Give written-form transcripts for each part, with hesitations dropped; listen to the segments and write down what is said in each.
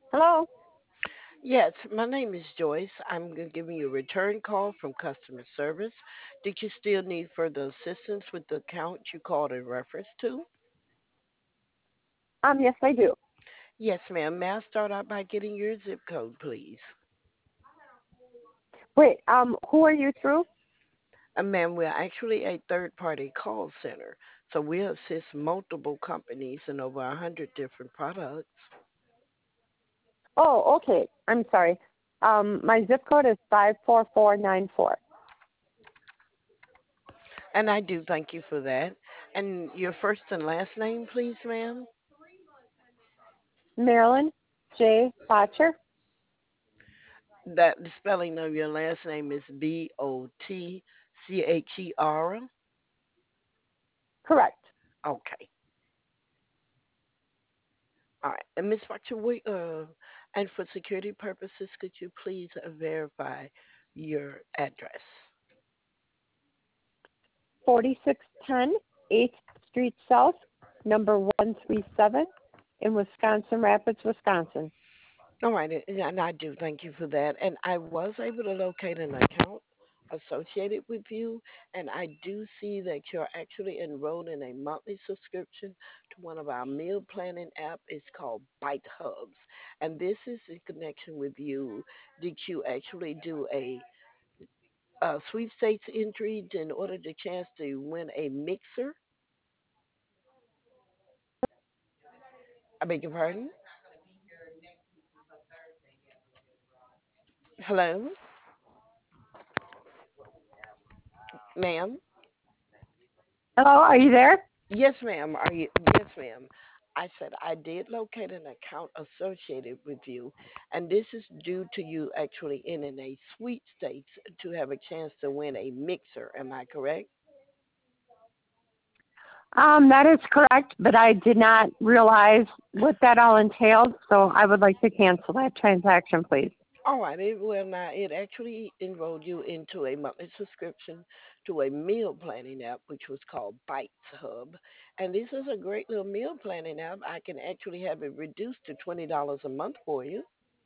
Hello. Yes, my name is Joyce. Giving you a return call from customer service. Did you still need further assistance with the account you called in reference to? Yes, I do. Yes, ma'am. May I start out by getting your zip code, please? Wait. Who are you through? Ma'am, we're actually a third-party call center, so we assist multiple companies and over 100 different products. Oh, okay. I'm sorry. My zip code is 54494. And I do thank you for that. And your first and last name, please, ma'am? Marilyn J. Botcher. That the spelling of your last name is Botcher. Correct. Okay. All right. And Miss Botcher, and for security purposes, could you please verify your address? 4610 8th Street South, number 137 in Wisconsin Rapids, Wisconsin. All right, and I do thank you for that. And I was able to locate an account associated with you, and I do see that you're actually enrolled in a monthly subscription to one of our meal planning app. It's called Bite Hubs, and this is in connection with you. Did you actually do a sweepstakes entry in order to chance to win a mixer? I beg your pardon? Hello, ma'am. Hello, are you there? Yes, ma'am. Are you? Yes, ma'am. I said I did locate an account associated with you, and this is due to you actually in a sweepstakes to have a chance to win a mixer. Am I correct? That is correct, but I did not realize what that all entailed, so I would like to cancel that transaction, please. All right. It actually enrolled you into a monthly subscription to a meal planning app, which was called Bites Hub, and this is a great little meal planning app. I can actually have it reduced to $20 a month for you.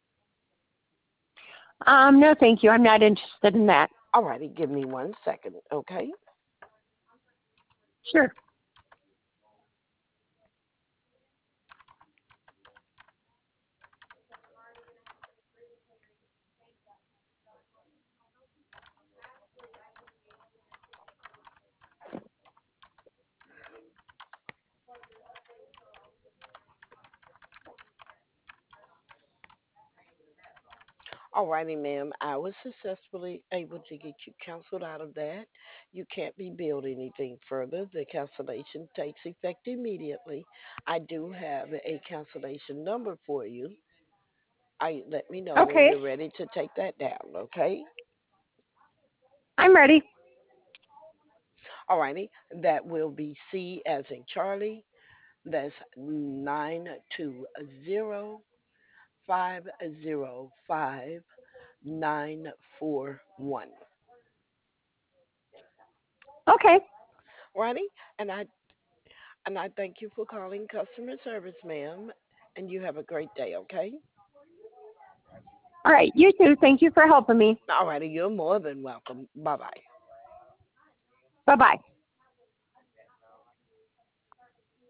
No, thank you. I'm not interested in that. All righty. Give me 1 second, okay? Sure. Alrighty, ma'am. I was successfully able to get you canceled out of that. You can't be billed anything further. The cancellation takes effect immediately. I do have a cancellation number for you. I let me know when Okay, you're ready to take that down, okay? I'm ready. Alrighty. That will be C as in Charlie. That's 920-505-941. Okay. Alrighty? And I thank you for calling customer service, ma'am. And you have a great day, okay? All right. You too. Thank you for helping me. Alrighty, you're more than welcome. Bye bye. Bye bye.